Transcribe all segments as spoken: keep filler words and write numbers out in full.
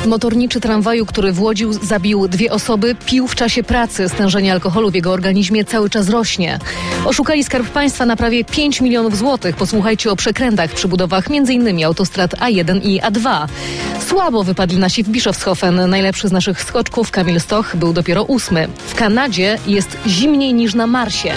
Motorniczy tramwaju, który w Łodzi zabił dwie osoby, pił w czasie pracy. Stężenie alkoholu w jego organizmie cały czas rośnie. Oszukali Skarb Państwa na prawie pięć milionów złotych. Posłuchajcie o przekrętach przy budowach między innymi autostrad A jeden i A dwa. Słabo wypadli nasi w Bischofshofen. Najlepszy z naszych skoczków, Kamil Stoch, był dopiero ósmy. W Kanadzie jest zimniej niż na Marsie.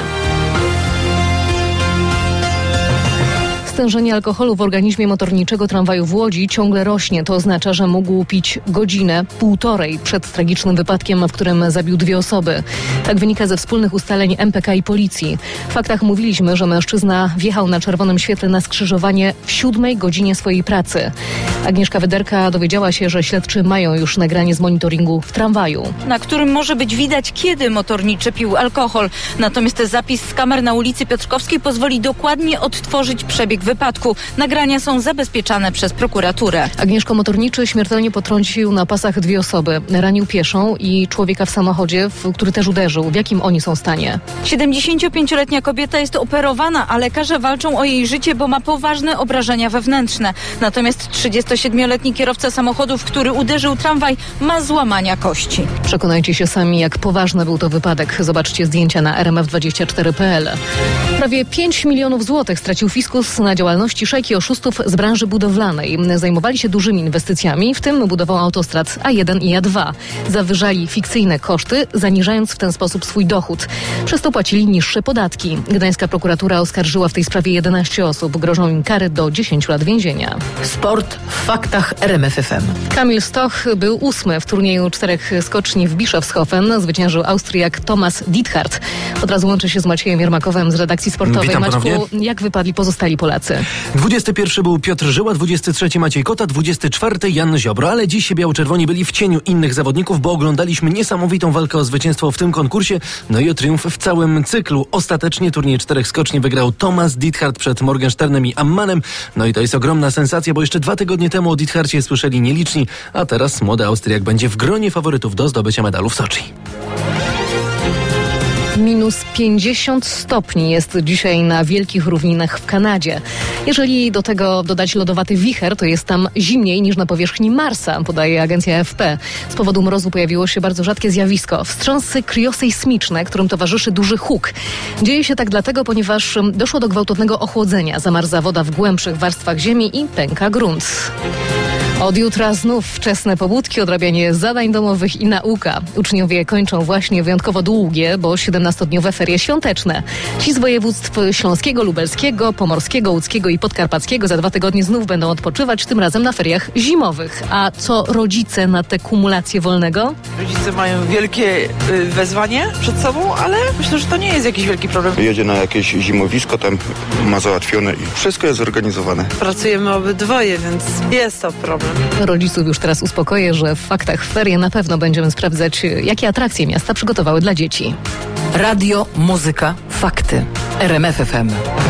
Stężenie alkoholu w organizmie motorniczego tramwaju w Łodzi ciągle rośnie. To oznacza, że mógł pić godzinę, półtorej przed tragicznym wypadkiem, w którym zabił dwie osoby. Tak wynika ze wspólnych ustaleń M P K i policji. W faktach mówiliśmy, że mężczyzna wjechał na czerwonym świetle na skrzyżowanie w siódmej godzinie swojej pracy. Agnieszka Wyderka dowiedziała się, że śledczy mają już nagranie z monitoringu w tramwaju, na którym może być widać, kiedy motorniczy pił alkohol. Natomiast zapis z kamer na ulicy Piotrkowskiej pozwoli dokładnie odtworzyć przebieg wypadku. Nagrania są zabezpieczane przez prokuraturę. Agnieszko, motorniczy śmiertelnie potrącił na pasach dwie osoby. Ranił pieszą i człowieka w samochodzie, w który też uderzył. W jakim oni są stanie? siedemdziesięciopięcioletnia kobieta jest operowana, a lekarze walczą o jej życie, bo ma poważne obrażenia wewnętrzne. Natomiast trzydziestosiedmioletni kierowca samochodu, w który uderzył tramwaj, ma złamania kości. Przekonajcie się sami, jak poważny był to wypadek. Zobaczcie zdjęcia na R M F dwadzieścia cztery kropka p l. Prawie pięć milionów złotych stracił fiskus na działalności szajki oszustów z branży budowlanej. Zajmowali się dużymi inwestycjami, w tym budową autostrad A jeden i A dwa. Zawyżali fikcyjne koszty, zaniżając w ten sposób swój dochód. Przez to płacili niższe podatki. Gdańska prokuratura oskarżyła w tej sprawie jedenaście osób. Grożą im kary do dziesięciu lat więzienia. Sport w faktach R M F F M. Kamil Stoch był ósmy w turnieju czterech skoczni w Bischofshofen. Zwyciężył Austriak Thomas Diethard. Od razu łączy się z Maciejem Jermakowem z redakcji sportowej. Witam Maćku, ponownie. jak wypadli pozostali Polacy? dwudziesty pierwszy był Piotr Żyła, dwudziesty trzeci Maciej Kota, dwudziesty czwarty Jan Ziobro, ale dziś biało-czerwoni byli w cieniu innych zawodników, bo oglądaliśmy niesamowitą walkę o zwycięstwo w tym konkursie, no i o triumf w całym cyklu. Ostatecznie turniej czterech skoczni wygrał Thomas Diethard przed Morgensternem i Ammanem, no i to jest ogromna sensacja, bo jeszcze dwa tygodnie temu o Diethardzie słyszeli nieliczni, a teraz młody Austriak będzie w gronie faworytów do zdobycia medalu w Soczi. Minus pięćdziesiąt stopni jest dzisiaj na Wielkich Równinach w Kanadzie. Jeżeli do tego dodać lodowaty wicher, to jest tam zimniej niż na powierzchni Marsa, podaje agencja A F P. Z powodu mrozu pojawiło się bardzo rzadkie zjawisko. Wstrząsy kriosejsmiczne, którym towarzyszy duży huk. Dzieje się tak dlatego, ponieważ doszło do gwałtownego ochłodzenia. Zamarza woda w głębszych warstwach ziemi i pęka grunt. Od jutra znów wczesne pobudki, odrabianie zadań domowych i nauka. Uczniowie kończą właśnie wyjątkowo długie, bo siedemnastodniowe ferie świąteczne. Ci z województw śląskiego, lubelskiego, pomorskiego, łódzkiego i podkarpackiego za dwa tygodnie znów będą odpoczywać, tym razem na feriach zimowych. A co rodzice na tę kumulację wolnego? Rodzice mają wielkie y, wezwanie przed sobą, ale myślę, że to nie jest jakiś wielki problem. Jedzie na jakieś zimowisko, tam ma załatwione i wszystko jest zorganizowane. Pracujemy obydwoje, więc jest to problem. Rodziców już teraz uspokoję, że w faktach ferie na pewno będziemy sprawdzać, jakie atrakcje miasta przygotowały dla dzieci. Radio, muzyka, fakty. R M F F M.